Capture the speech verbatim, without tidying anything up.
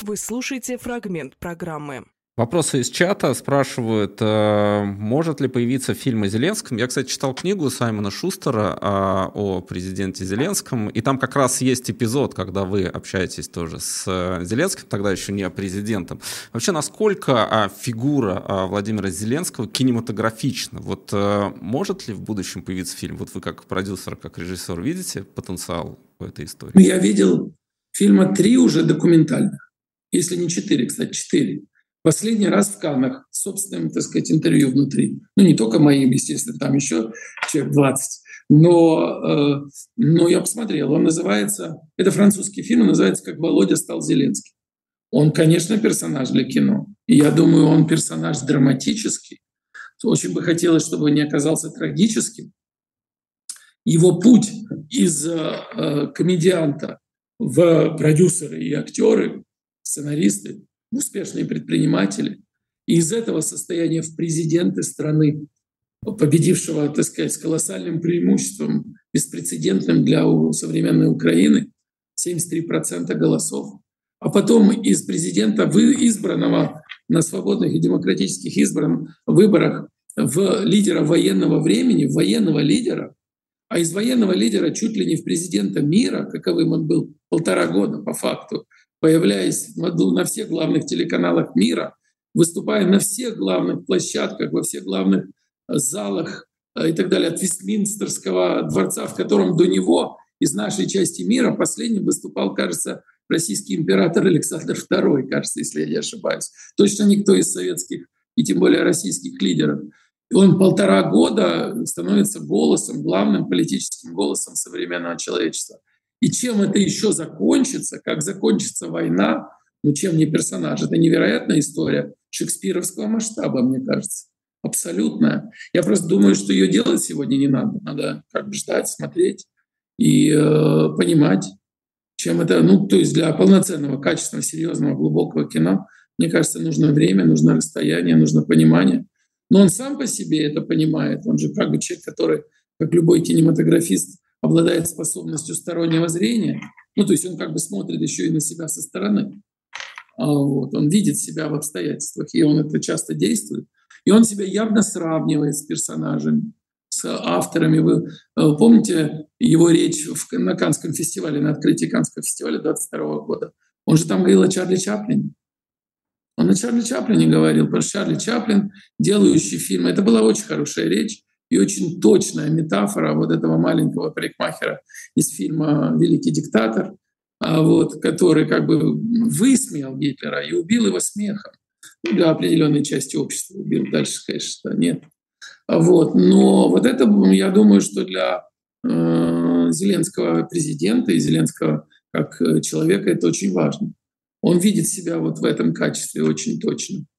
Вы слушаете фрагмент программы. Вопросы из чата спрашивают, э, может ли появиться фильм о Зеленском. Я, кстати, читал книгу Саймона Шустера э, о президенте Зеленском, и там как раз есть эпизод, когда вы общаетесь тоже с э, Зеленским, тогда еще не президентом. Вообще, насколько э, фигура э, Владимира Зеленского кинематографична? Вот э, может ли в будущем появиться фильм? Вот вы как продюсер, как режиссер видите потенциал в этой истории? Я видел фильма три уже документальных, если не четыре, кстати, четыре. Последний раз в Каннах с собственным, так сказать, интервью внутри. Ну, не только моим, естественно, там еще человек двадцать. Но, э, но я посмотрел. Он называется, это французский фильм, он называется «Как Володя стал Зеленским». Он, конечно, персонаж для кино. И я думаю, он персонаж драматический. Очень бы хотелось, чтобы он не оказался трагическим. Его путь из э, комедианта в продюсеры и актеры, сценаристы, успешные предприниматели. И из этого состояния в президенты страны, победившего, так сказать, с колоссальным преимуществом, беспрецедентным для современной Украины, семьдесят три процента голосов, а потом из президента, избранного на свободных и демократических избранных выборах, в лидера военного времени, в военного лидера, а из военного лидера чуть ли не в президента мира, каковым он был полтора года по факту, появляясь на всех главных телеканалах мира, выступая на всех главных площадках, во всех главных залах и так далее, от Вестминстерского дворца, в котором до него из нашей части мира последним выступал, кажется, российский император Александр второй, кажется, если я не ошибаюсь. Точно никто из советских и тем более российских лидеров. И он полтора года становится голосом, главным политическим голосом современного человечества. И чем это еще закончится, как закончится война, ну чем не персонаж. Это невероятная история шекспировского масштаба, мне кажется. Абсолютная. Я просто думаю, что ее делать сегодня не надо. Надо как бы ждать, смотреть и э, понимать, чем это... Ну, то есть для полноценного, качественного, серьезного, глубокого кино, мне кажется, нужно время, нужно расстояние, нужно понимание. Но он сам по себе это понимает. Он же как бы человек, который, как любой кинематографист, обладает способностью стороннего зрения. Ну, то есть он как бы смотрит еще и на себя со стороны. А вот, он видит себя в обстоятельствах, и он это часто действует. И он себя явно сравнивает с персонажами, с авторами. Вы помните его речь в, на Каннском фестивале, на открытии Каннского фестиваля двадцать второго года? Он же там говорил о Чарли Чаплине. Он о Чарли Чаплине говорил, про Чарли Чаплин, делающий фильм. Это была очень хорошая речь и очень точная метафора вот этого маленького парикмахера из фильма «Великий диктатор», вот, который как бы высмеял Гитлера и убил его смехом. Ну, для определенной части общества убил. Дальше, конечно, нет. Вот. Но вот это, я думаю, что для э, Зеленского президента и Зеленского как человека это очень важно. Он видит себя вот в этом качестве очень точно.